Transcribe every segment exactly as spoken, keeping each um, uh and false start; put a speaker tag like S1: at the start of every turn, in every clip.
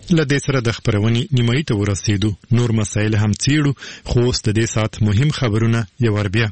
S1: له دې سره د خبرونې نیمایي ته ورسېدو. نور مسایل هم څېړو، خو اوس د دې ساعت مهم خبرونه یو وار بیا.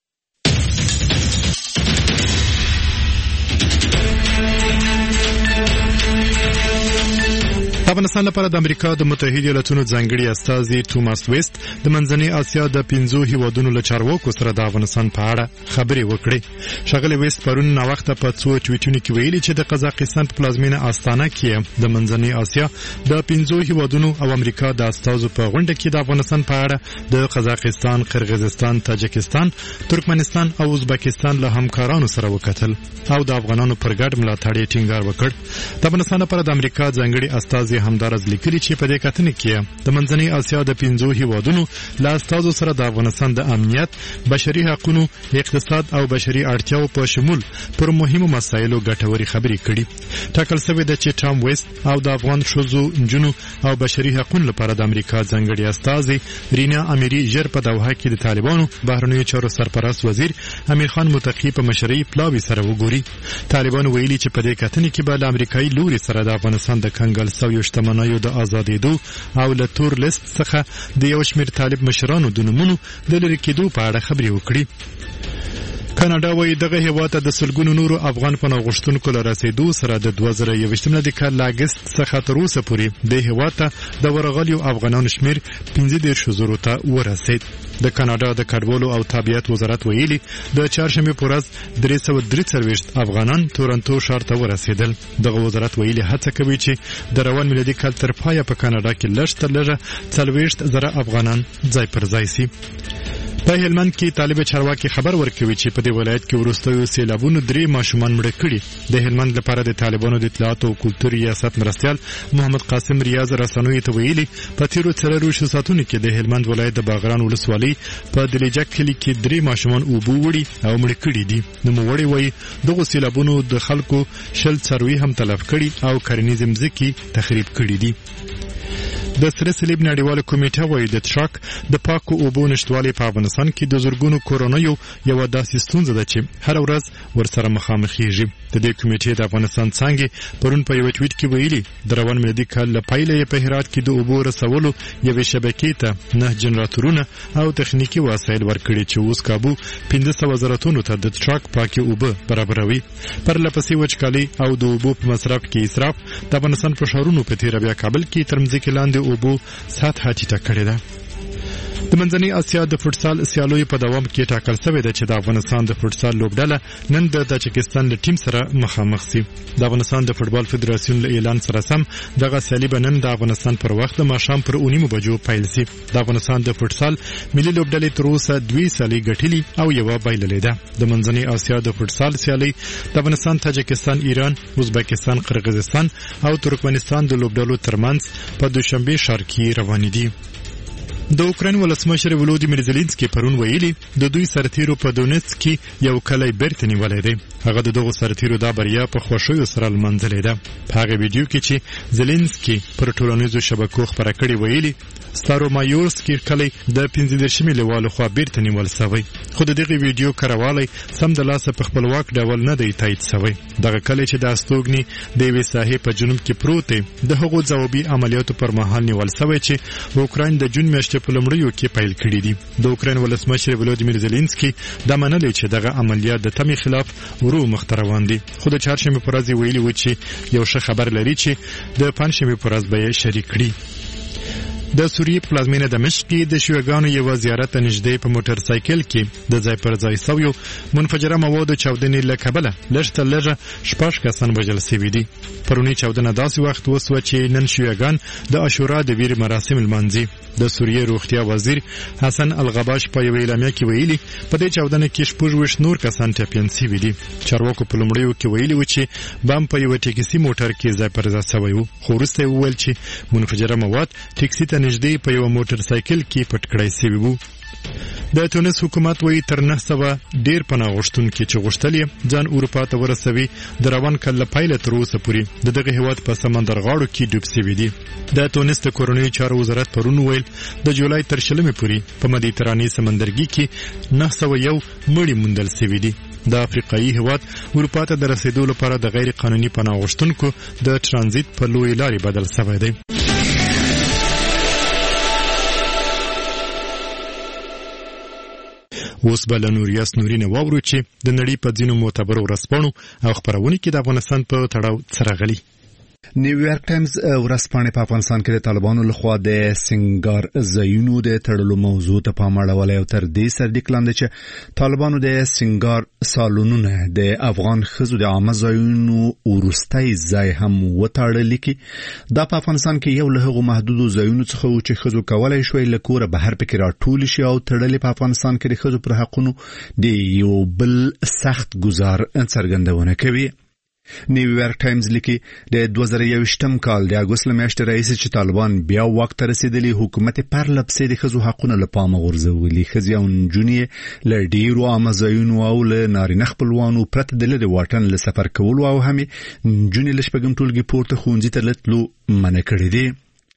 S1: افغانستان لپاره د امریکا د متحده ایالاتونو ځانګړي استازي توماس ویست د منځنۍ اسیا د پنځو هیوادونو له چارواکو سره د افغانستان په اړه خبرې وکړې. ښاغلی ویست پرون ناوخته په څو ټویټونو کې ویلي چې د قزاقستان په پلازمینه استانه کې د منځنۍ اسیا د پنځو هیوادونو او امریکا د استازو په غونډه کې د افغانستان په اړه د قزاقستان، قرغیزستان، تاجکستان، ترکمنستان او ازبکستان له همکارانو سره وکتل او د افغانانو پر ګډ ملاتړ یې ټینګار وکړ. د افغانستان لپاره د امریکا ځانګړي استازي همدارز لیکلي چې په دې کتنې کې د منځنۍ اسیا د پنځو هیوادونو له استازو سره د افغانستان د امنیت، بشري حقوقو، اقتصاد او بشري اړتیاو په شمول پر مهمو مسایلو ګټورې خبرې کړي. ټاکل شوې ده چې ټام ویست او د افغان ښځو، نجونو او بشري حقوقو لپاره د امریکا ځانګړي استازي رینا امیري ژر په دوحه کې د طالبانو بهرنیو چارو سرپرست وزیر امیر خان متقي په مشرۍ پلاوي سره وګوري. طالبانو ویلي چې په دې کتنې کې به له امریکایي لوري سره د افغانستان د کنګل سویو شتمنیو د آزادېدو او له تور لیست څخه د یو شمېر طالب مشرانو د نومونو د لرې کېدو په اړه خبرې وکړي. کاناډا وايي دغه هېواد ته د سلګونو نورو افغان پناه غوښتونکو له رسېدو سره د دوه زره یوویشتم د کال له اګست څخه تر اوسه پورې دې هېواد ته د ورغلیو افغانانو شمېر پنځه دېرشو زرو ته ورسېد. د کاناډا د کډوالو او تابعیت وزارت ویلي د چهارشنبې په ورځ درې سوه درې څلوېښت افغانان تورنټو ښار ته ورسېدل. دغه وزارت ویلي هڅه کوي چې د روان میلادي کال تر پایه په کاناډا کې لږ تر لږه څلوېښت زره افغانان ځای پر ځای سي. په هلمند کې طالب چارواکي خبر ورکوي چې په دې ولایت کې وروستیو سیلابونو درې ماشومان مړه کړي. د هلمند لپاره د طالبانو د اطلاعاتو او کلتور ریاست مرستیال محمد قاسم ریاض رسنیو ته ویلي په تیرو څلورویشتو ساعتونو کې د هلمند ولایت د باغران ولسوالۍ په دلیجک کلي کې درې ماشومان اوبه وړي او مړه کړي دي. نوموړی وایي دغو سیلابونو د خلکو شل څاروي هم تلف کړي او کرنیزې مځکې تخریب کړي دي. د سره صلیب نړیواله کمیټه وایي د څښاک د پاکو اوبو نشتوالی په افغانستان کې د زرګونو کورنیو یوه داسې ستونزه ده چې هره ورځ ورسره مخامخېږي. د دې کمیټې د افغانستان څانګې پرون په یوه ټویټ کې ویلي د روان میلادي کال له پیله یې په هرات کې د اوبو رسولو یوې شبکې ته نه جنراتورونه او تخنیکي وسایل ورکړي چې اوس کابو پنځه سوه زره تونو ته د څښاک پاکې اوبه برابروي. پرله پسې وچکالي او د اوبو په مصرف کې اسراف د افغانستان په ښارونو په تېره بیا کابل کې تر مځکې لاندې اوبو سطحه ټیټه کړې ده. د منځنۍ اسیا د فوټسال سیالیو په دوام کې ټاکل شوې ده چې د افغانستان د فوټسال لوبډله نن د تاجکستان له ټیم سره مخامخ سي. د افغانستان د فوټبال فدراسیون له اعلان سره سم دغه سیالي به نن د افغانستان پر وخت د ماښام پر اوه نیمو بجو پیل سي. د افغانستان د فوټسال ملي لوبډلې تر اوسه دوې سیالۍ ګټلي او یوه بایللې ده. د منځنۍ اسیا د فوټسال سیالۍ د افغانستان، تاجکستان، ایران، ازبکستان، قرغیزستان او ترکمنستان د لوبډلو ترمنځ په دوشنبې ښار کې روانې دي. د اوکراین ولسمشر ولودیمیر زلنسکي پرون ویلي د دوی سرتیرو په دونیتسک کې یو کلی بیرته نیولی دی. هغه د دغو سرتیرو دا بریا په خوښیو سره لمانځلې ده. په هغه ویډیو کې چې زلنسکي پر ټولنیزو شبکو خپره کړې ویلي ستارومایورسکي کلی د پنځه دېرشمې لیوالو خوا بیرته نیول سوی، خو د دغې ویډیو کرهوالی سمدلاسه په خپلواک ډول نه دی تایید سوی. دغه کلی چې د استوګنې د یوې ساحې په جنوب کې پروت دی د هغو ځوابي عملیاتو پر مهال نیول سوی چې اوکراین د جون میاشتې په لومړیو کې پیل کړي دي. د اوکراین ولسمشر ولودیمیر زلنسکي دا منلی چې دغه عملیات د تمې خلاف ورو مخته روان دي، خو د چهارشنبې په ورځ ویلي و چې یو ښه خبر لري چې د پنجشنبې په ورځ به یې شریک کړي. د سوریې پلازمینه دمشق کې د شیعهګانو یوه زیارت ته نږدې په موټر سایکل کې د ځای پر ځای سویو منفجره موادو چاودنې له کبله لږ تر لږه شپږ کسان وژل سوي دي. پرونی چاودنه داسې وخت وسوه چې نن شیعهګان د عاشورا د ویر مراسم لمانځي. د سوریې روغتیا وزیر حسن الغباش په یوه اعلامیه کې ویلي په دې چاودنه کې شپږ ویشت نور کسان ټپیان سوي دي. چارواکو په لومړیو کې ویلي و چې بم په یوه ټیکسي موټر کې ځای پر ځای سوی و، خو وروسته یې وویل چې منفجره مواد ټیکسي ته نږدې په یوه موټر سایکل کې پټ کړای سوي وو. د تونس حکومت وایي تر نه سوه ډیر پناه غوښتونکي چې غوښتل یې ځان اروپا ته ورسوي د روان کال له پیله تر اوسه پورې د دغه هیواد په سمندر غاړو کې ډوب سوي دي. د تونس د کورنیو چارو وزارت پرون ویل د جولای تر شلمې پورې په مدیترانې سمندرګي کې نه سوه یو مړي موندل سوي دي. د افریقایي هیواد اروپا ته د رسیدو لپاره د غیر قانوني پناه غوښتونکو د ترانزیت په لوی لارې بدل شوی دی. اوس به له نوریاس نورینه واورو چې د نړۍ په ځینو معتبرو ورځپاڼو او خپرونو کې د افغانستان په تړاو څه راغلي.
S2: نیویارک ټایمز ورځپاڼه په افغانستان کې د طالبانو لخوا د سنگار ځایونو د تړلو موضوع ته پام اړولی او تر دې سرلیک لاندې چې طالبانو د سنگار سالونونه د افغان ښځو د عامه ځایونو وروستی ځای هم وتړلی کی. دا په افغانستان کې یو له هغو محدودو ځایونو څخه و چې ښځو کولی شوی له کوره بهر پکې راټول شي او تړلې په افغانستان کې د ښځو پر حقونو د یو بل سخت ګزار څرګندونه کوي. نیویارک ټایمز لیکي د دوه زره یوویشتم کال د اګوست له میاشتې راهیسې چې طالبان بیا واک ته رسېدلي حکومت پرله پسې د ښځو حقونه له پامه غورځولي. ښځې او نجونې له ډېرو عامه ځایونو او له نارینه خپلوانو پرته د لرې واټن له سفر کولو او همې نجونې له شپږم ټولګي پورته ښوونځي ته له تلو منع کړي دي.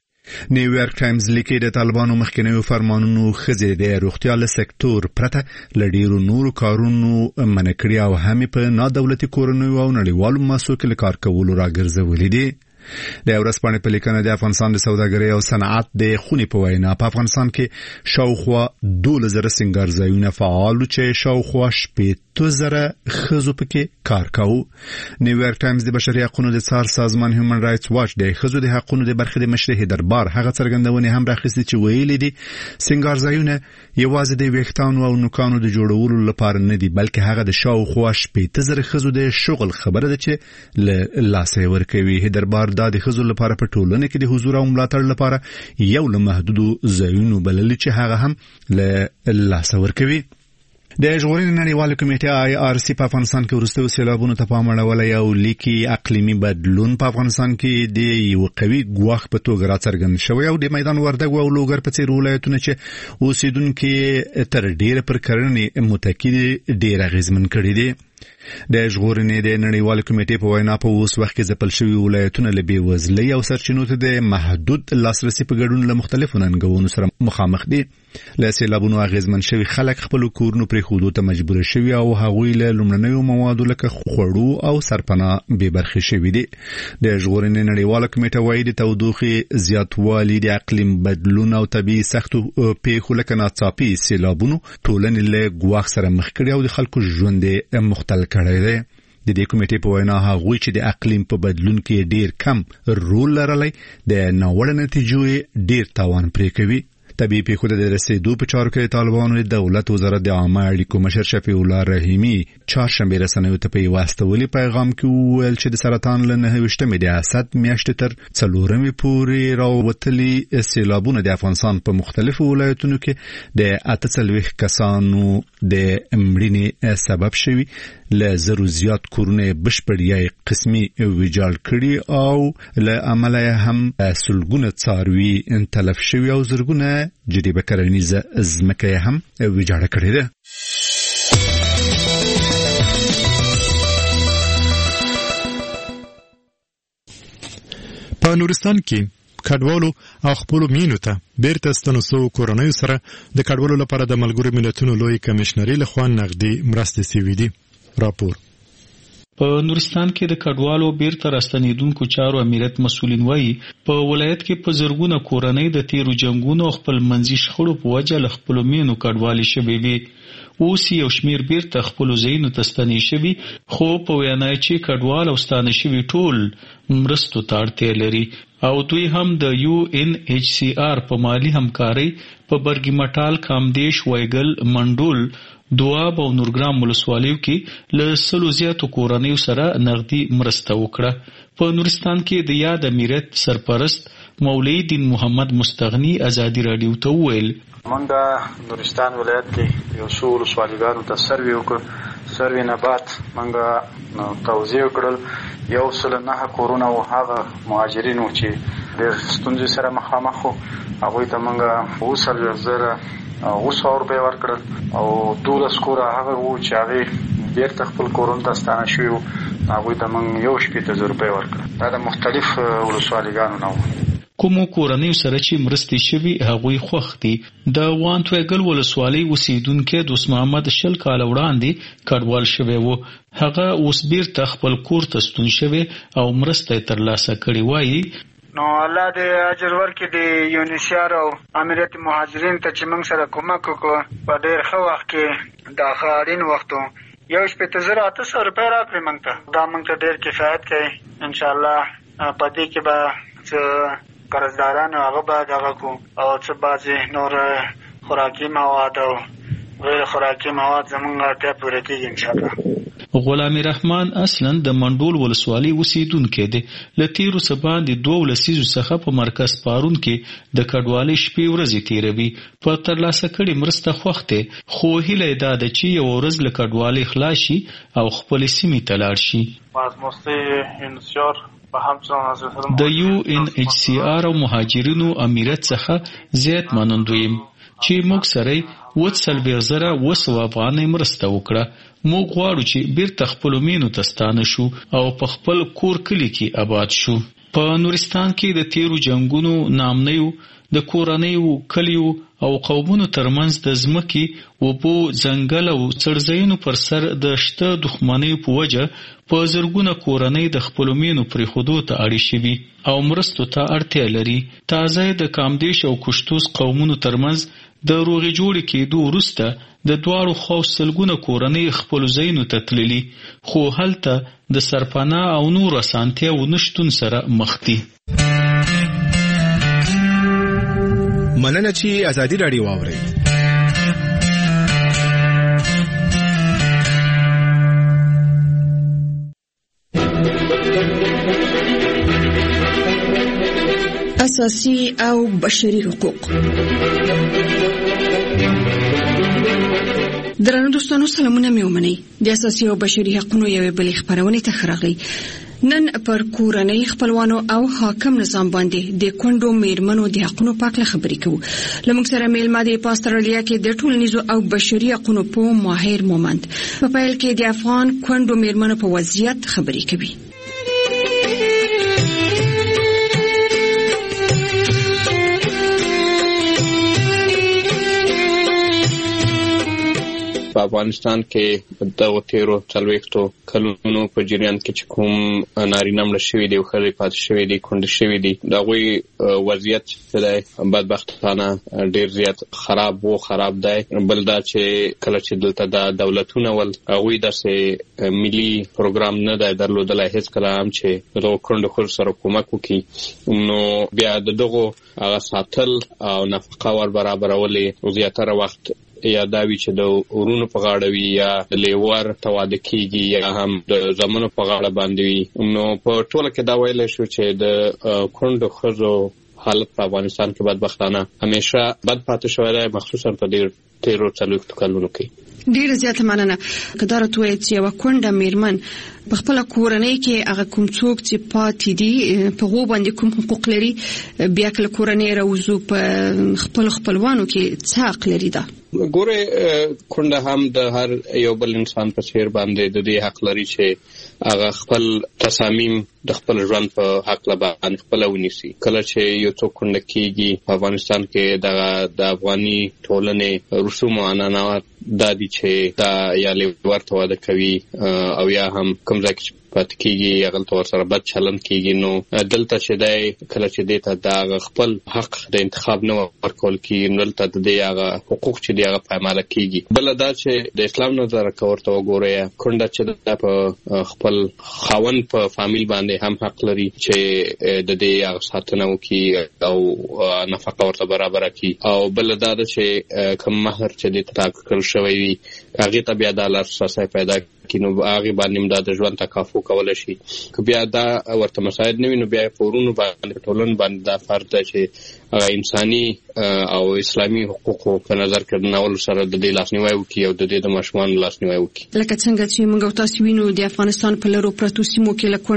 S2: نیویارک ټایمز لیکي د طالبانو مخکنیو فرمانونو ښځې د روغتیا له سکتور پرته له ډېرو نورو کارونو منع کړي او همې په نادولتي کورنیو او نړیوالو مؤسسو کې له کار کولو راګرځولي دي. د ورځپاڼې په لیکنه د افغانستان د سوداګرۍ او صنعت د خونې په وینا په افغانستان کې شاوخوا دولس زره سنگار ځایونه فعال چې شاوخوا شپېته زره ښځو پکې کار کوي. نیویارک ټایمز د بشري حقوقو د څار سازمان هیومن رائټس واچ د ښځو د حقوقو د برخې د مشر دربار هغه څرګندونې هم راخیستې چې ویلي دي سنگار ځایونه یوازې د ویښتانو او نوکانو د جوړولو لپاره نه دي بلکې هغه د شاوخوا شپېته زره ښځو د شغل خبره ده چې له لاسه ورکوي. دربار دا د ښځو لپاره په ټولنه کې د حضور او ملاتړ لپاره یو له محدودو ځایونو بللی چې هغه هم له لاسه ورکوي. د ژغورنې نړیوالې کمیټې آی آر سی په افغانستان کې وروستیو سیلابونو ته پام اړولی او لیکي اقلیمي بدلون په افغانستان کې د یو قوي ګواښ په توګه راڅرګند شوی او د میدان وردګو او لوګر په څېر ولایتونه چې اوسېدونکي تر ډېره پر کرنې متکي ډېر اغېزمن کړي دي. د ژغورنې د نړیوالې کمیټې په وینا په اوس وخت کې ځپل شوي ولایتونه له بېوزلۍ او سرچینو ته د محدود لاسرسي په ګډون له مختلفو ننګونو سره مخامخ دي. له سیلابونو اغېزمن شوي خلک خپلو کورونو پرېښودو ته مجبور شوي او هغوی له لومړنیو موادو لکه خوړو او سرپناه بې برخې شوي دي. د ژغورنې نړیواله کمیټه وایي د تودوخې زیاتوالی د اقلیم بدلون او طبیعي سختو پیښو لکه ناڅاپي سیلابونو ټولنې له ګواښ سره مخ کړي او د خلکو ژوند یې مختل کړی دی. د دې کمیټې په وینا هغوی چې د اقلیم په بدلون کې ډیر کم رول لرلی د ناوړه نتیجو ډیر تاوان پرې کوي. طبیعي پیښو ته د رسېدو په چارو کې طالبانو د دولت وزارت د عامه اړیکو مشر شفیع الله رحیمي چهارشنبې رسنیو ته په یو استولي پیغام کې وویل چې د سرطان له نهه ویشتمې د اسد میاشتې تر څلورمې پورې راوتلي سیلابونه د افغانستان په مختلفو ولایتونو کې د اته څلوېښت کسانو د مړینې سبب شوي، له زرو زیات کورونه بشپړ یا قسمي ویجاړ کړي او له عمله هم سلګونه څاروي تلف شوي او زرګونه جریبه کرنیزه ځمکه هم ویجاړه کړې ده. په نورستان کې کډوالو او خپلو مینو ته بیرته ستنو سوو کورنیو سره د کډوالو لپاره د ملګرو ملتونو لوی کمشنري لخوا نغدي مرستې سوي دي. راپور
S3: په نورستان کې د کډوالو بیرته راستنېدونکو چارو امریت مسؤلین وایي په ولایت کې په زرګونه کورنۍ د تیرو جنگونو او خپل منځي شخړو په وجه له خپلو مینو کډوالې شوي وي. اوس یو شمیر بیرته خپلو ځایونو ته ستنې شوي، خو په وینا چې کډوال او ستانه شوي ټول مرستو ته اړتیا لري او دوی هم د یو ان ایچ سی آر په مالی همکارۍ په برګي مټال، کامدیش، وایګل، منډول، دواب او نورګرام ولسوالیو کې له سلو زیاتو کورنیو سره نغدي مرسته وکړه. په نورستان کې د یاد امیرت سرپرست مولوی دین محمد مستغنی ازادي رادیو ته وویل
S4: منګه نورستان ولایت کې یو څو ولسوالیګانو ته سروې وکړ. سروې نه بعد منګه توزیع کړل یو سل نه کورونه او هغه مهاجرینو چې ډېر ستونزې سره مخامخ وو هغوی ته منګه اووه څلوېښت زره اوه سوه روپۍ ورکړل او دولس کوره هغه وو چې هغې بیرته خپل کورونو ته ستانه شوي وو، هغوی ته موږ یو شپېته زره روپۍ ورکړل. دا د مختلف ولسوالیګانو نه وو.
S3: کومو کورنیو سره چې مرستې شوي هغوی خوښ دي. د وانتویګل ولسوالۍ اوسیدونکی دوست محمد شل کاله وړاندې کډوال شوی و. هغه اوس بیرته خپل کور ته ستون شوی او مرسته یې ترلاسه کړې. وایي
S5: نو الله دې اجر ورکړي د یونیسیار او امریت مهاجرین ته چې موږ سره کومک وکړو په ډېر ښه وخت کې، دا ښه اړین وخت و. یو شپېته زره اته سوه روپۍ راکړې موږ ته. دا موږ ته ډېر کفایت کوي. انشاءالله په دې کې به څه قرضداران هغه به دغه کو او څه بعضې نور خوراکي مواد او غیر خوراکي مواد زموږ اړتیا پوره کېږي انشاءالله.
S3: غلامي رحمان اصلا د منډول ولسوالۍ اوسیدونکی دی. له تېرو څه باندې دوه لسیزو څخه په مرکز پارون کې د کډوالۍ شپې ورځې تېروي. په ترلاسه کړې مرسته خوښ دی، خو هیله یې دا ده چې یوه ورځ له کډوالۍ خلاص شي او خپلې سیمې ته لاړ شي. د یو ان ایچ سی آر او مهاجرینو امیرت څخه زیات منندوی یم چې موږ سره اووه څلوېښت زره اووه سوه افغانۍ مرسته وکړه. موږ غواړو چې بیرته خپلو مینو ته ستانه شو او په خپل کور کلي کې آباد شو. په نورستان کې د تیرو جنگونو نامنیو د کورنیو کلیو او قومونو ترمنځ د ځمکې، اوبو، ځنګل او څړځایونو پر سر د شته دښمنیو په وجه په زرګونه کورنۍ د خپلو مینو پرېښودو ته اړې شوي او مرستو ته اړتیا لري. تازه د کامدیش او کشتوس قومونو ترمنځ د روغې جوړې کېدو وروسته د دواړو خواو سلګونه کورنۍ خپلو ځایونو ته تللي، خو هلته د سرپناه او نورو اسانتیاوو نشتون سره مخ دي.
S6: مننه چې ازادي راډیو واورئ.
S7: اساسي او بشري حقوق. درنو دوستانو سلامونه مې ومنئ. د اساسي او بشري حقوقو یوې بلې خبرونې ته راغلی. نن پر کورنۍ خپلوانو او حاکم نظام باندې د کونډو میرمنو د حقوقو په اړه خبرې کوو. لمونږ سره میلمه د پاسترالیا کې د ټولنیزو او بشري حقوقو په ماهر مومند په پیل کې د افغان کونډو میرمنو په وضعیت خبرې کوي.
S8: په افغانستان کې د تیرو څلوېښتو کلونو په جریان کې چې کوم نارینه مړه شوي دي او ښځې پاتې شوي دي، کونډې شوي دي، د هغوی وضعیت چې دی بدبختانه ډېر زیات خراب و خراب دی. بل دا چې کله چې دلته د دولتونه ول هغوی داسې ملي پروګرام نه دی درلودلی هېڅکله هم چې دغو کونډو ښځو سره کومک وکړي، نو بیا د دغو هغه ساتل او نفقه ور برابرول زیاتره وخت یا دا وی چې د ورونو په غاړه وي یا د لیور ته واده کېږي یا هم د زامنو په غاړه باندې وي. نو په ټوله کې دا ویلی شو چې د کونډو ښځو حالت په افغانستان کې بدبختانه همیشه بد پاتې شوی دی، مخصوصا په دې تیرو څلوېښتو کلونو کې.
S7: ډیره زیاته مننه. که دا راته ووایې چې یوه کونډه میرمن په خپله کورنۍ کې هغه کوم څوک چې پاتې دي په هغو باندې کوم حقوق لري، بیا که له کورنۍ راوځو په خپلو خپلوانو کې څه حق لري؟ ده
S8: ګورې کونډه هم د هر یو بل انسان په څېر باندې د دې حق لري چې هغه خپل تصامیم د خپل ژوند په هکله باندې خپله ونیسي. کله چې یو څوک کونډه کېږي په افغانستان کې دغه د افغاني ټولنې رسوم او عنعنات دا دي چې دا یا لیور ته واده کوي او یا هم کوم ځای کې پاتې کېږي هغلته ورسره بد چلند کېږي. نو دلته چې دی کله چې دې ته د هغه خپل حق د انتخاب نه ورکول کېږي، نو دلته د دې هغه حقوق چې دی هغه پایماله کېږي. بله دا چې د اسلام نظره که ورته وګورئ، کونډه چې ده په خپل خاوند په فامیل باندې هم حق لري چې د دې هغه ساتنه وکړي او نفقه ورته برابره کړي. او بله دا ده چې کوم مهر چې دې ته ټاکل شوی وي هغې ته بیا دا لاسرسی پیدا کړي، نو هغې باندې هم دا د ژوند تکافو کولی شي. که بیا دا ورته مساعد نه وي، نو بیا په ورونو باندې په ټولنو باندې دا فرض ده چې هغه انساني او اسلامي حقوقو په نظر کې نولو سره د دې لاسنیوی وکړي او د دې د ماشومانو لاسنیوی وکړي.
S7: لکه څنګه چې موږ او تاسو وینو د افغانستان په لرو پرتو سیمو کې له کونډو ښځو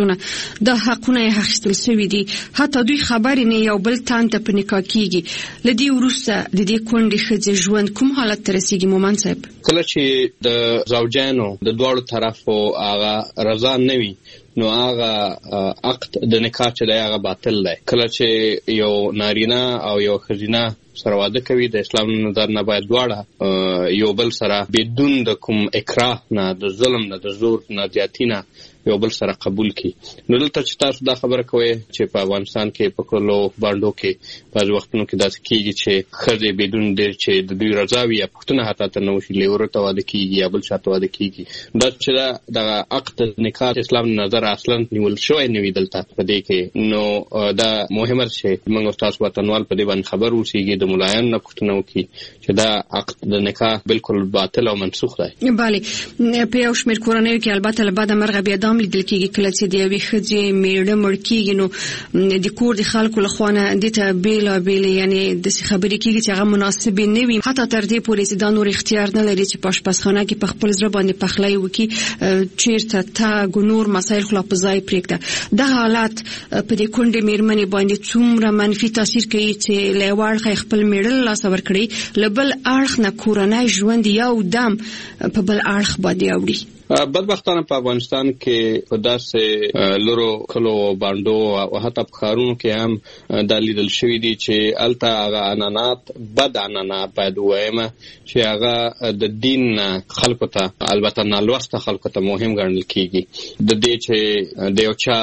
S7: ښځونه د حقونه یې اخیستل شوي دي، حتی دوی خبرې نه یو بل تان ته په نکاح کیږي. له دې وروسته د دې کونډې ښځې ژوند کوم حالت ته رسیږي مومن صاحب؟
S8: کله چې د زوجانو د دواړو طرفو هغه رضا نه وي نو هغه عقد د نکاح چې دی هغه باطل دی. کله چې یو نارینه او یو ښځینه سره واده کوي د اسلام نظر نه باید دواړه یو بل سره بدون د کوم اکراه نه، د ظلم نه، د زور نه، زیاتی نه یو بل سره قبول کی. نو دلته چې تاسو دا خبره کوئ چې په افغانستان کې په کلو باندو کې بعض وختونو کې داسې کیږي چې ښځې بدون د چې د دوی رضا وي یا پوښتنه حتی ته نه وشي لیورو ته واده کیږي یا بل چاته واده کیږي، دا چې دا د عقد نکاح اسلام نظر اصلا نیول شوی نه وي دلته په دې کې. نو دا مهمه چې موږ تاسو وطنوال په دې باندې خبر اوسئ، د ملایانو نه پوښتنه وکړي چې دا عقد د نکاح بالکل باطل او منسوخ دی.
S7: بله، په یو شمېر کورنیو کې البته له بعده مرغه بیا لیدل کېږي کله چې د یوې ښځې میړه مړ کېږي نو د کور د خلکو له خوا نه دې ته بېلابېلې یعنې داسې خبرې کېږي چې هغه مناسبې نه وي، حتی تر دې پورې چې دا نور اختیار نه لري چې په اشپزخانه کې په خپل زړه باندې پخلی وکړي، چېرته تګ نور مسایل خو لا په ځای پرېږده. دغه حالت په دې کونډې مېرمنې باندې څومره منفي تاثیر کوي چې له یوه اړخه یې خپل میړه له لاسه ورکړي، له بل اړخ نه کورنی ژوند یو دم په بل اړخ باندې اوړي.
S8: بدبختانه په افغانستان کې په داسې لرو کلو باندو او حتی په ښارونو کې هم دا لیدل شوي دي چې هلته هغه عنعنات بد عنعنات باید ووایم چې هغه د دین خلکو ته البته نالوسته خلکو ته مهم ګڼل کېږي. د دې چې د یو چا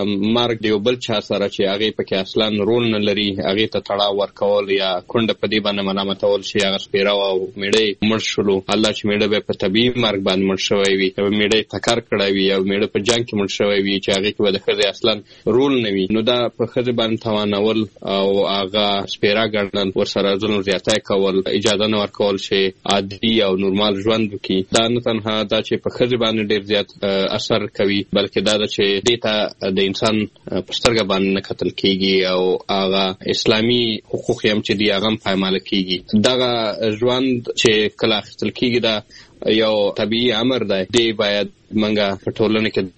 S8: مرګ د یو بل چا سره چې هغې پکې اصلا رول نه لري هغې ته تړاو ورکول یا کونډه په دې باندې ملامتول چې هغه سپېره او میړه مړ شولو، الله چې میړه به په طبیعي مرګ باندې مړ شوی وي، میړه ټکر کړی وي او میړه په جنګ کې مړ شوی وي چې هغې کې به د ښځې اصلا رول نه وي، نو دا په ښځې باندې توانول او هغه سپېره ګڼل، ورسره ظلم زیاتی کول، اجازه نه ورکول چې عادي او نورمال ژوند وکړي. دا نه تنها دا چې په ښځې باندې ډېر زیات اثر کوي بلکې دا ده چې دې ته د انسان په سترګه باندې نه کتل کېږي او هغه اسلامي حقوق یې هم چې دي هغه هم پایماله کېږي. دغه ژوند چې کله اخیستل کېږي دا یو طبیعي امر دی، دی باید منګه په ټولنه کې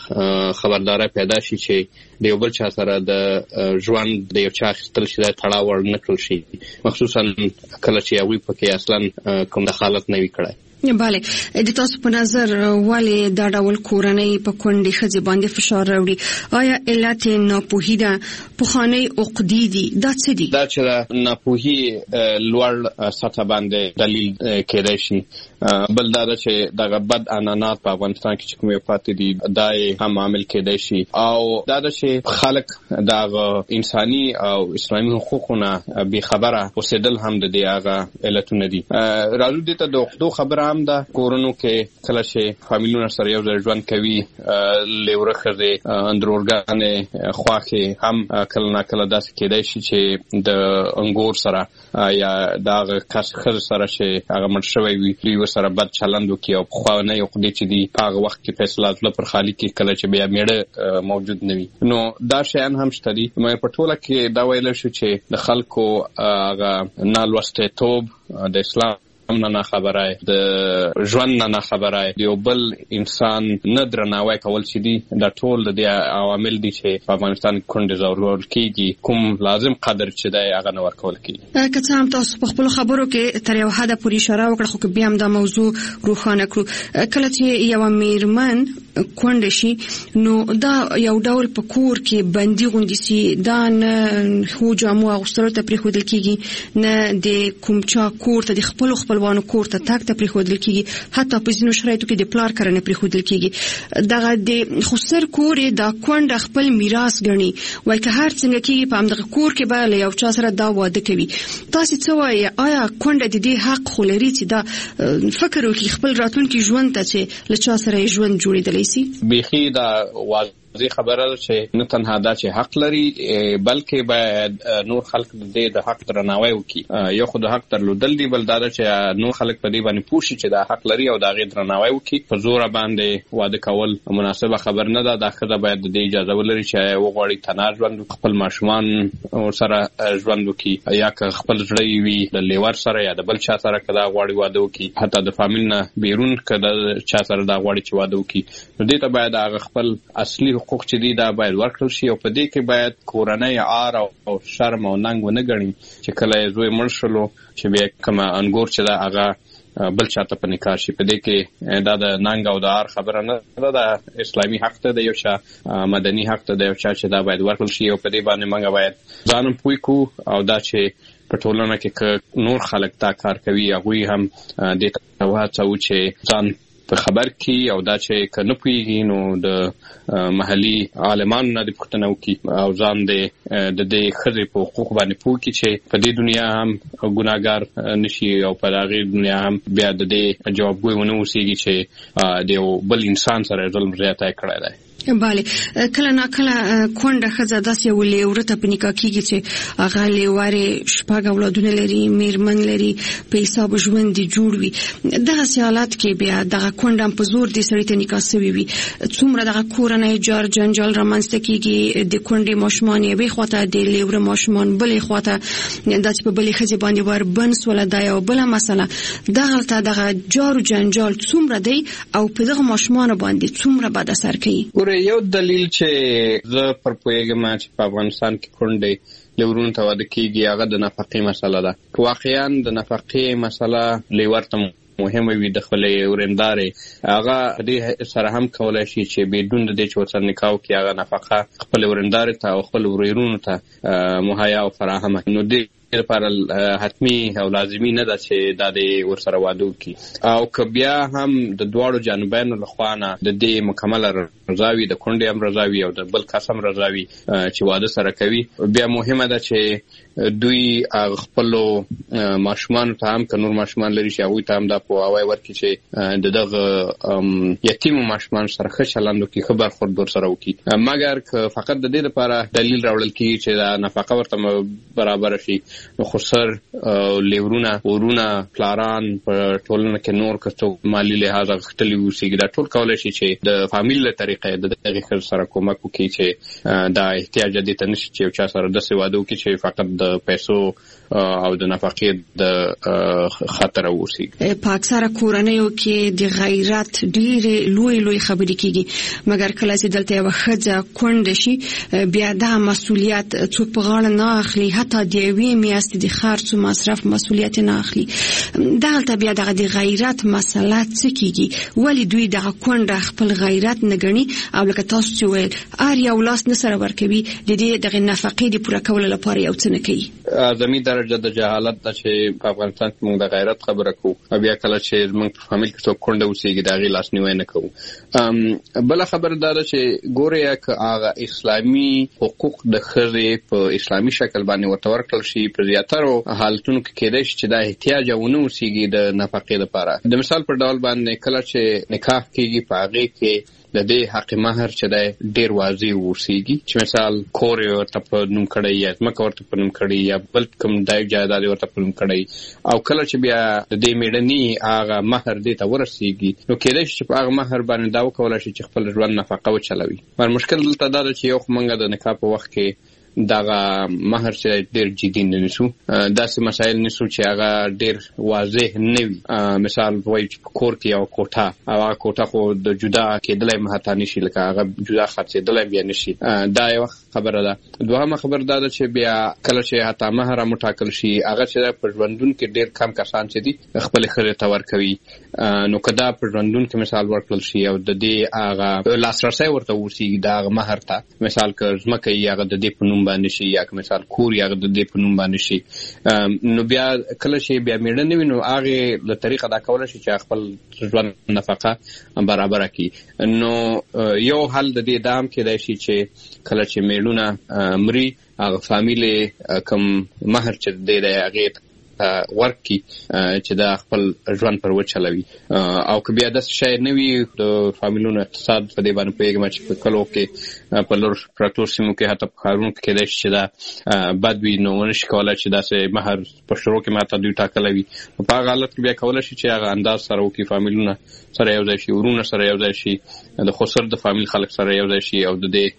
S8: د خبرداري پیدا شي چې د یو بل چا سره د ژوند د یو چا اخیستل شي دا تړاو ور نه کړل شي، مخصوصا کله چې هغوی پکې اصلا کوم دخالت نه وي کړی.
S7: بله، د تاسو په نظر ولې دا ډول کورنۍ په کونډې ښځې باندې فشار راوړي؟ آیا علت ناپوهي ده، پخوانۍ عقدې دي، دا څه دي؟ دا
S8: چې د ناپوهي لوړ سطح باندې دلیل کېدای شي. بل دا ده چې دغه بد عنعنات په افغانستان کې چې کوم یو پاتې دي دا یې هم عامل کېدای شي، او دا ده چې خلک دغه انساني او اسلامي حقوقو نه بېخبره اوسېدل هم د دې هغه علتونه دي. راځو دې ته د عقدو خبره هم ده. کورونو کې کله چې فامیلونه سره یو ځای ژوند کوي، لیوره ښځې اندرورګانې خواښې هم کله ناکله داسې کېدای شي چې د انګور سره یا د هغه کس ښځې سره چې هغه مړ شوی وي دوی ورسره بد چلند وکړي او پخوانۍ عقدې چې دي په هغه وخت کې فیصله زړه پر خالي کړي کله چې بیا میړه موجود نه وي. نو دا شیان هم شته دي. مګر په ټوله کې دا ویلی شو چې د خلکو هغه نالوستیتوب د اسلام نه نه خبره، د ژوند نه نه خبره، د یو بل انسان نه درناوی کول چې دي، دا ټول د دې عوامل دي چې په افغانستان کې کونډې ځورول کېږي، کوم لازم قدر چې دی هغه نه ورکول کېږي.
S7: که څه هم تاسو په خپلو خبرو کې تر یو حده پورې اشاره وکړه، خو که بیا هم دا موضوع روښانه کړو. کله چې یوه میرمن کونډه شي نو دا یو ډول په کور کې بندي غوندې سي، دا نه ښو جامو اغوستلو ته پرېښودل کېږي، نه د کوم چا کور ته د خپلو خپلوانو کور ته تګ ته پرېښودل کېږي، حتی په ځینو شرایطو کې د پلار کره نه پرېښودل کېږي. دغه د خسر کور یې دا کونډه خپل میراث ګڼي، وایي که هر څنګه کېږي په همدغه کور کې به له یو چا سره دا واده کوي. تاسې څه وایي؟ آیا کونډه د دې حق خو لري چې دا فکر وکړي خپل راتلونکي ژوند ته چې له چا سره یې ژوند جوړېدلی سي؟
S8: بیخي دا واضح واضح خبره ده چې نه تنها دا چې حق لري بلکې باید نور خلک د دې د حق درناوی وکړي. یو خو د حق درلودل دی، بل دا چې نور خلک په دې باندې پوه شي چې دا حق لري او دا غي درناوی وکړي. په زور باندې واده کول مناسبه خبر نه ده. دا ښځه باید د دې اجازه ولري چې وغواړي تنها ژوند خپل ماشومان سره ژوند وکړي، یا که خپل زړه وي د لیور سره یا د بل چا سره کدا غواړي واده وکړي، حتی د فامیل نه بیرون کدا چا سره دا غواړي چې واده وکړي. نو دې ته باید هغه خپل اصلي حقوق چې دي دا باید ورکړل شي او په دې کې باید کورنۍ عار او شرم او ننګ ونه ګڼي چې کله زوی مړ شلو چې بیا کوم انګور چې دا هغه بل چاته په نکاح شي. په دې کې دا د ننګ او د عار خبره نه ده، د اسلامي حق ته د یو چا مدني حق ته د یو چا چې دا باید ورکړل شي او په دې باندې موږ باید ځان پوه کړو او دا چې په ټولنه کې نور خلک دا کار کوي هغوی هم دې ته وهڅوو چې ځان په خبر کې او دا چې که نه پوهېږي نو د محلي عالمانو نه دې پوښتنه وکړي او ځان دې د دې ښځې په حقوق باندې پوه کړي چې په دې دنیا هم ګناهګار نشي او په هغې دنیا هم بیا د دې جوابګوی ونه اوسېږي چې د یو بل انسان سره ظلم زیاتی کړی دی.
S7: بله، کله نا کله کونډه ښځه داسې یو لیوره ته په نکاح کېږي چې هغه لیوارې شپږ اولادونه لري، میرمن لري، په حساب ژوند دې جوړ وي. دغسې حالات کې بیا دغه کونډه هم په زور دې سړي ته نکاح سوي وي، څومره دغه کورنی جار جنجال رامنځته کېږي. د کونډې ماشومان یوې خواته، د لیوره ماشومان بلې خواته، دا چې په بلې ښځې باندې وربند سوله دا یو بله مسله. دغلته دغه جار جنجال څومره دی او په دغه ماشومانو باندې څومره بد اثر کوي.
S8: یو دلیل چې زه پر پوهېږم چې په افغانستان کې کونډې لیورونو ته واده کېږي هغه د نفقې مسله ده. واقعا د نفقې مسله لیور ته مهمه وي د خپلې ورندارې هغه دې سره هم کولی شي چې بدون د دې چې ورسره نکاح وکړي هغه نفقه خپلې ورندارې ته او خپل ورورونو ته مهیا او فراهمه. نو دې لپاره حتمی او لازمي نه ده چې دا د ورسره واده وکړي او که بیا هم د دواړو جانبینو لخوا نه د دې مکمله رضا وي، د کونډې هم رضا وي او د بل کس هم رضا وي چې واده سره کوي، بیا مهمه ده چې دوی خپلو ماشومانو ته هم که نور ماشومان لري چې هغوی ته هم دا پوهاوی ورکړي چې د دغه یتیمو ماشومانو سره ښه چلند وکړي، ښه برخورد ورسره وکړي. مګر که فقط د دې لپاره دلیل راوړل کېږي چې دا نفقه ورته برابره شي نو خو سر لیورونه ورونه پلاران په ټولنه کې نور که څوک مالي لحاظ غښتلي اوسېږي دا ټول کولی شي چې د فامیل له طریقې د دغې ښځې سره کومک وکړي چې دا احتیاج دې ته نشي چې یو چا سره داسې واده وکړي چې فقط د پیسو او د نفقې د خطر اوسېږي.
S7: په اکثره کورنیو کې د غیرت ډېرې لوی لوی خبرې کېږي، مګر کله چې دلته یوه ښځه کونډه شي بیا دغه مسؤلیت څوک په غاړه نه اخلي، حتی د یوې میاشتې د خرڅ او مصرف مسؤلیت نه اخلي. دلته بیا دغه د غیرت مسله څه کېږي؟ ولې دوی دغه کونډه خپل غیرت نه ګڼي او لکه تاسو چې ویل هر یو لاس نه سره ورکوي د دې دغه نفقې د پوره کولو لپاره یو څه نه کوي؟
S8: اعظمي درجه د جهالت ده چې په افغانستان کې موږ د غیرت خبره کوو او بیا کله چې موږ په فامیل کې څوک کونډه اوسېږي د هغې لاسنیوی نه کوو. بله خبره دا ده چې ګورئ که هغه اسلامي حقوق د ښځې په اسلامي شکل باندې ورته ورکړل شي په زیاترو حالتونو کې کېدای شي چې دا احتیاج ونه اوسېږي د نفقې لپاره. د مثال پر ډول باندې کله چې نکاح کېږي په هغې کې د دې حق مهر چې دی ډېر واضح اوسېږي چې مثال کور یې ورته په نوم کړی یا ځمکه ورته په نوم کړی یا بل کوم ډایب جایداد یې ورته په نوم کړی او کله چې بیا د دې مېړني هغه مهر دې ته ورسېږي نو کېدای شي چې په هغه مهر باندې دا وکولی شي چې خپل ژوند نفقه وچلوي. مګر مشکل دلته دا ده چې یو خو موږ د نکاح په وخت کې دغه مهر چې ډېر جدي نه نیسو، داسې مسایل نیسو چې هغه ډېر واضح نه وي. مثال وایي چې په کور کې یو کوټه او هغه کوټه خو د جدا کېدلی حتی نشي، لکه هغه جدا خرڅېدلی بیا نشي. دا یوه خبره ده. دوهمه خبره دا ده چې بیا کله چې حتی مهر هم وټاکل شي هغه چې په ژوندون کې ډېر کم کسان چې دي خپلې ښځې ته ورکوي. نو که دا په ژوندون کې مثال ورکړل شي او د دې هغه لاسرسی ورته اوسېږي د هغه مهر ته، مثال که ځمکه یې هغه د دې په نوم باندې شي یا که مثال کور یې هغه د دې په نوم باندې شي، نو بیا کله چې بیا میړه نه وي نو هغې له طریقه دا کولی شي چې خپل ژوند نفقه برابره کړي. نو یو حل د دې دا هم کېدای شي چې کله چې میړونه مري هغه فامیل کوم مهر چې دی دی هغې ورکړي چې دا خپل ژوند پر وچلوي. او که بیا داسې شی نه وي د فامیلونو اقتصاد په دې باندې پوهېږم چې په کلو کې په لور پراتور سیمو کې حتی په ښارونو کې کېدای شي چې دا بد وي، نو ونشي کولی چې داسې مهر په شروع کې ماته دوی ټاکلی وي. په هغه حالت کې بیا کولی شي چې هغه انداز سره وکړي، فامیلونه سره یو ځای شي، ورونه سره یو ځای شي، د خسر د فامیل خلک سره یو ځای شي او د دې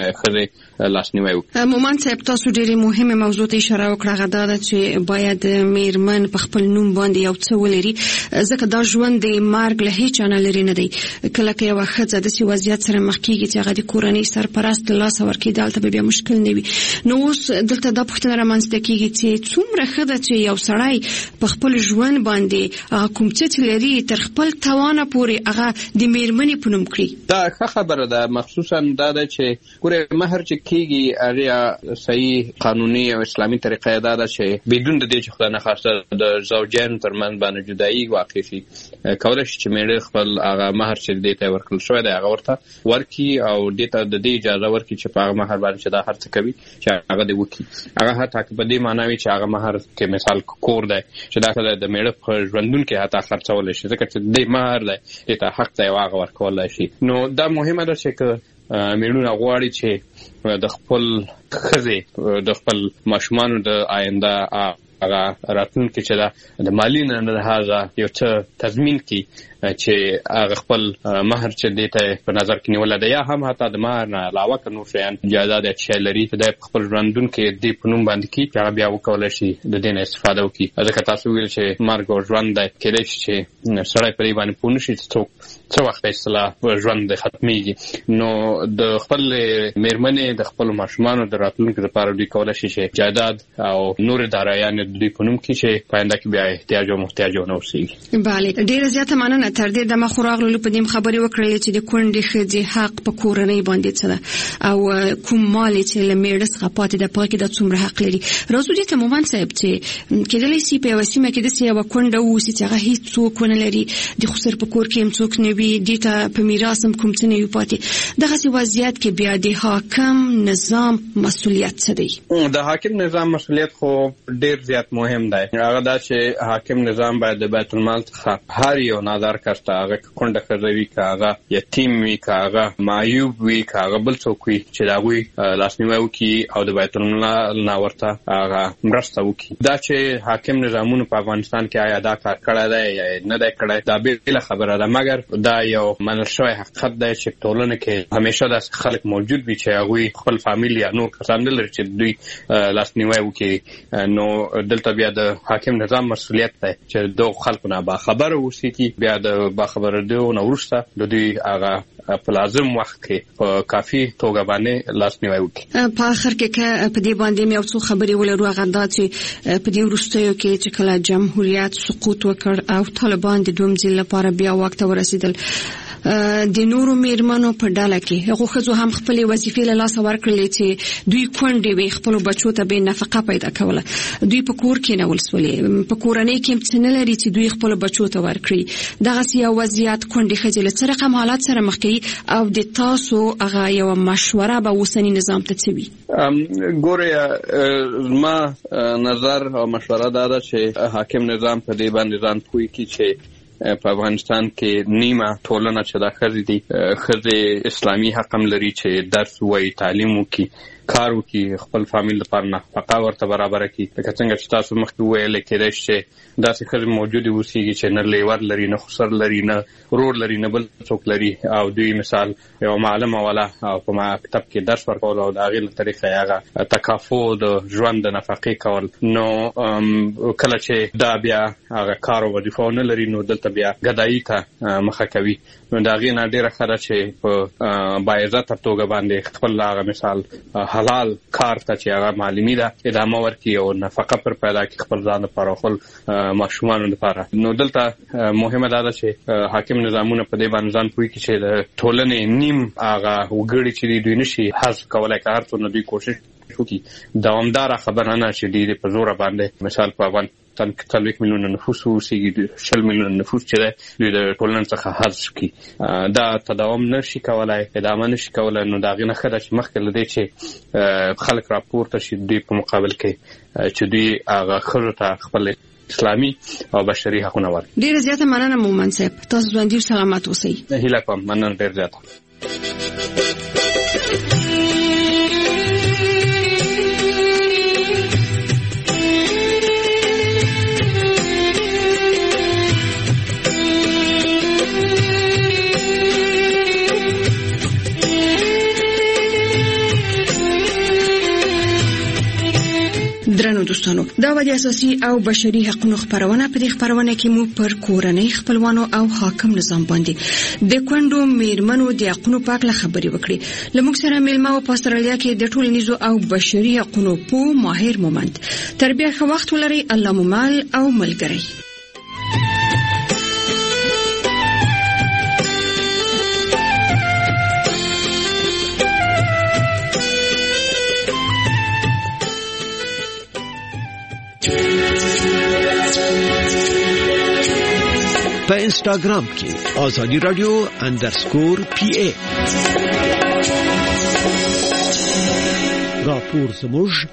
S8: ښځې لاسنیوی وکړي.
S7: مومند صاحب، تاسو ډېرې مهمه موضوع ته اشاره وکړه، هغه دا ده چې باید میرمن په خپل نوم باندې یو څه ولري، ځکه دا ژوند د مرګ له هیچ نه لرې نه دی. کله که یوه ښځه داسې وضعیت سره مخ کېږي چې هغه د کورنۍ سرپرست له لاسه ورکړي، دلته به بیا مشکل نه وي. نو اوس دلته دا پوښتنه رامنځته کېږي چې څومره ښه ده چې یو سړی په خپل ژوند باندې هغه کوم څه چې لري تر خپل توانه پورې هغه د میرمنې په نوم کړي. دا
S8: ښه خبره ده، مخصوصا دا ده چې ګوره مهر چې کېږي هغې صحیح قانوني او اسلامي طریقه دا ده چې بدون د دې چې خدای نخواسته د زوجین ترمنځ باندې جدایي واقع شي، کولی شي چې میړه خپل هغه مهر چې دې ته ورکړل شوی دی هغه ورته ورکړي او دې ته د دې اجازه ورکړي چې په هغه مهر باندې چې دا هر څه کوي چې هغه دې وکړي. هغه حتی که په دې معنا وي چې هغه مهر کې مثال کور دی چې دا د میړه په ژوندون کې حتی خرڅولی شي، ځکه چې دې مهر دی دې ته حق دی او هغه ورکولی شي. نو دا مهمه ده چې که میړونه غواړي چې د خپل ښځې د خپل ماشومانو د آینده هغه راتلونکي چې دا د مالي نه لحاظه یو څه تضمین کړي چې هغه خپل مهر چې دې ته په نظر کې نیولی دی، یا هم حتی د مهر نه علاوه که نور شیان جایداد یا شی لري چې دی په خپل ژوندون کې دې په نوم باندې کړي چې هغه بیا وکولی شي د دې نه استفاده وکړي. ځکه تاسو ویل چې مرګ او ژوند دی، کېدای شي چې سړی په دې باندې پوه نه شي چې څوک څه وخت اصطلاح ژوند دی ختمېږي. نو د خپل میرمنې د خپلو ماشومانو د راتلونکي لپاره دوی کولی شي چې جایداد او نور دارایانې د دوی په نوم کړي چې په آینده کې بیا احتیاج او محتاج ونه اوسېږي.
S7: بله، ډېره زیاته مننه. تر دې دمه خو راغلو په دې خبرې وکړلې چې د کونډې ښځې حق په کورنۍ باندې څه ده او کوم مال چې له میړه څخه پاتې ده په هغې کې دا څومره حق لري. راځو دې ته مومند صاحب چې کېدلی شي په یوه سیمه کې داسې یوه کونډه واوسي چې هغه هېڅ څوک ونه لري، د خسر په کور کې هم څوک نه وي، دې ته په میراث هم کوم څه نه وي پاتې. دغسې وضعیت کې بیا د حاکم نظام مسؤلیت څه دی؟
S8: د حاکم نظام مسؤلیت خو ډېر زیات مهم دی. هغه دا چې حاکم نظام باید د بیت المال څخه هر یو نادار کس ته، هغه که کونډه ښځه وي، که هغه یتیم وي، که هغه معیوب وي، که هغه بل څوک وي، چې د هغوی لاسنیوی وکړي او د بیت المال نه ورته هغه مرسته وکړي. دا چې حاکم نظامونو په افغانستان کې آیا دا کار کړی دی یا نه دی کړی دا بېله خبره ده، مګر دا یو منل شوی حقیقت دی چې ټولنه کې همیشه داسې خلک موجود وي چې هغوی خپل فامیل یا نور کسان نه لري چې دوی لاسنیوی وکړي. نو دلته بیا د حاکم نظام مسؤلیت دی چې دغو خلکو نه باخبره اوسېږي، بیا د باخبره دو نه وروسته د دوی هغه په لازم وخت کې په کافي توګه باندې لاسنیوی وکړي.
S7: په آخر کې که په دې باندې مې یو څو خبرې ولرو، هغه دا چې په دې وروستیو کې چې کله جمهوریت سقوط وکړ او طالبان د دویم ځل لپاره بیا واک ته ورسېدل، د نورو میرمنو په ډله کې هغو ښځو هم خپلې وظیفې له لاسه ورکړلې چې دوی کونډې وې، خپلو بچو ته به نفقه پیدا کوله، دوی په کور کې نول سولې، په کورنۍ کې هم څه نه لري چې دوی خپلو بچو ته ورکړي. دغسې یو وضعیت کونډې ښځې له څه رقم حالات سره مخ کوي او د تاسو هغه یوه مشوره به اوسني نظام ته څه وي؟
S8: ګورې، زما نظر او مشوره دا ده چې حاکم نظام په دې باندې ځان پوه کړي چې په افغانستان کې نیمه ټولنه چې دا ښځې دي، ښځې اسلامي حق هم لري چې درس ووایي، تعلیم وکړي، کار وکړي، خپل فامیل لپاره نفقه ورته برابره کړي. لکه څنګه چې تاسو مخکې وویلې، کېدای شي چې داسې ښځې موجودې اوسېږي چې نه لیور لري، نه خسر لري، نه ورور لري، نه بل څوک لري، او دوی مثال یو معلمه والا او په مکتب کې درس ورکول او د هغې له طریقې هغه تکافو د ژوند د نفقې کول. نو کله چې دا بیا هغه کار او وظیفه ونه لري، نو دلته بیا ګدایي ته مخه کوي. نو د هغې نه ډېره ښه ده چې په باعزته توګه باندې خپل هغه مثال حلال کار ته چې هغه معلمي ده ادامه ورکړي او نفقه پر پیدا کړي خپل ځان لپاره او خپل ماشومانو لپاره. نو دلته مهمه دا ده چې حاکم نظامونه په دې باندې ځان پوه کړي چې د ټولنې نیم هغه وګړي چې دوی نشي حذف کولی، که هر څومره دوی کوشش وکړي، دوامداره خبره نه چې دوی په زوره باندې مثال په افغانستان کې څلوېښت میلیونه نفوس اوسېږي، شل میلیونه نفوس چې دی دوی د ټولنې څخه حذف کړي. دا تداوم نه شي کولی، ادامه نه شي کولی. نو د هغې نه ښه ده چې مخکې له دې چې خلک راپورته شي دوی په مقابل کې چې دوی هغه ښځو ته خپل اسلامي او بشري حقونه ورکړي.
S7: ډېره زیاته مننه مومند صاحب، تاسو ژوندي سلامت اوسئ.
S8: هیله کوم، مننه ډېر زیاته.
S7: درنو دوستانو، دا و د اساسي او بشري حقوقو خبرونه. په دې خبرونه کې مو پر کورنۍ خپلوانو او حاکم نظام باندې د کونډو میرمنو د حقوقو په اړه خبرې وکړې. لموږ سره میلمه او په استرالیا کې د ټولنیزو او بشري حقوقو په ماهر مومند. تربیه ښه وخت ولري. الله مو مال او ملګری.
S9: په انستاګرام کې آزادی رادیو اندرسکور پی ای. راپور زموږ